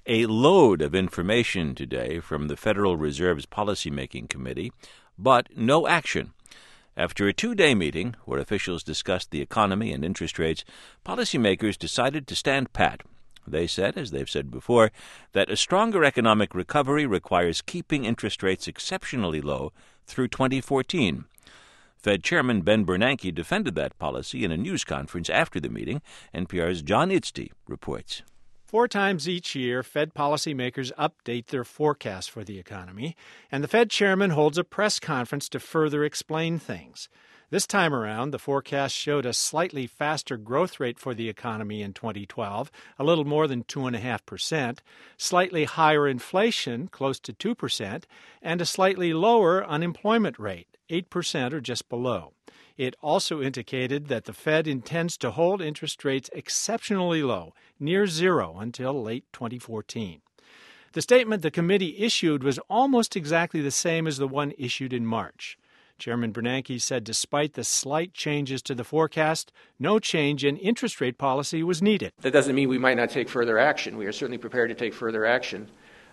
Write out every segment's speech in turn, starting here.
A load of information today from the Federal Reserve's Policymaking Committee, but no action. After a two-day meeting where officials discussed the economy and interest rates, policymakers decided to stand pat. They said, as they've said before, that a stronger economic recovery requires keeping interest rates exceptionally low through 2014. Fed Chairman Ben Bernanke defended that policy in a news conference after the meeting. NPR's John Itzty reports. 4 times each year, Fed policymakers update their forecast for the economy, and the Fed chairman holds a press conference to further explain things. This time around, the forecast showed a slightly faster growth rate for the economy in 2012, a little more than 2.5%, slightly higher inflation, close to 2%, and a slightly lower unemployment rate, 8% or just below. It also indicated that the Fed intends to hold interest rates exceptionally low, near zero, until late 2014. The statement the committee issued was almost exactly the same as the one issued in March. Chairman Bernanke said despite the slight changes to the forecast, no change in interest rate policy was needed. That doesn't mean we might not take further action. We are certainly prepared to take further action.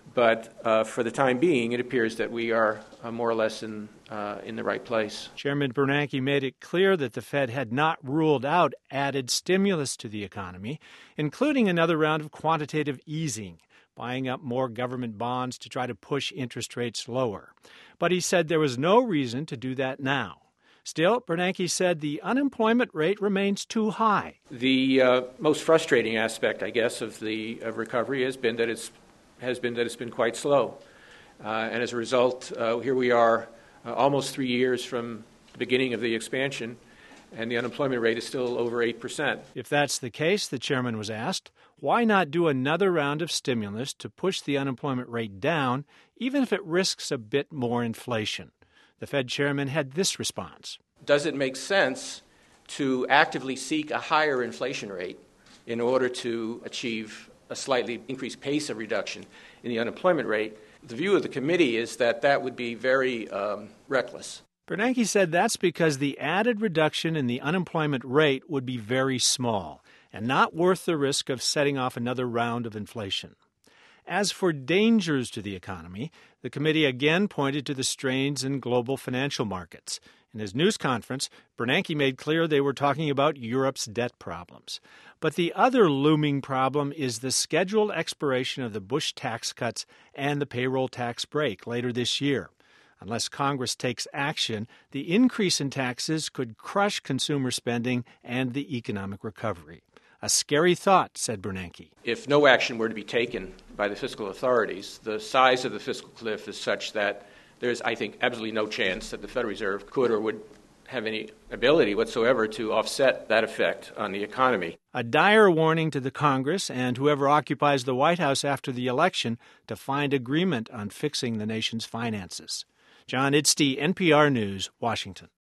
But for the time being, it appears that we are more or less in the right place. Chairman Bernanke made it clear that the Fed had not ruled out added stimulus to the economy, including another round of quantitative easing, buying up more government bonds to try to push interest rates lower. But he said there was no reason to do that now. Still, Bernanke said the unemployment rate remains too high. The most frustrating aspect, I guess, of recovery has been that it's been quite slow. And as a result, here we are almost 3 years from the beginning of the expansion, and the unemployment rate is still over 8%. If that's the case, the chairman was asked, why not do another round of stimulus to push the unemployment rate down, even if it risks a bit more inflation? The Fed chairman had this response. Does it make sense to actively seek a higher inflation rate in order to achieve a slightly increased pace of reduction in the unemployment rate? The view of the committee is that that would be very reckless. Bernanke said that's because the added reduction in the unemployment rate would be very small and not worth the risk of setting off another round of inflation. As for dangers to the economy, the committee again pointed to the strains in global financial markets. In his news conference, Bernanke made clear they were talking about Europe's debt problems. But the other looming problem is the scheduled expiration of the Bush tax cuts and the payroll tax break later this year. Unless Congress takes action, the increase in taxes could crush consumer spending and the economic recovery. A scary thought, said Bernanke. If no action were to be taken by the fiscal authorities, the size of the fiscal cliff is such that there's, I think, absolutely no chance that the Federal Reserve could or would have any ability whatsoever to offset that effect on the economy. A dire warning to the Congress and whoever occupies the White House after the election to find agreement on fixing the nation's finances. John Itzty, NPR News, Washington.